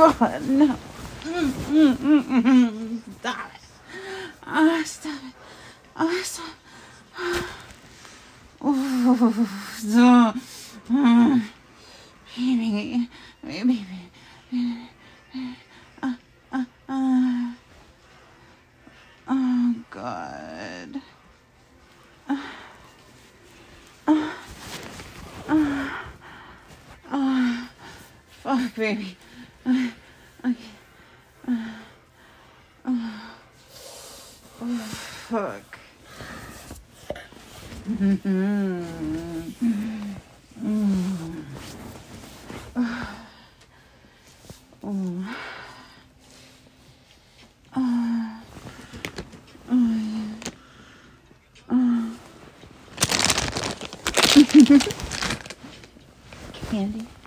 God, no. Stop it. Stop it. Stop. Stop. Baby. Baby. Oh, God. Fuck, baby. Okay. Fuck. Candy.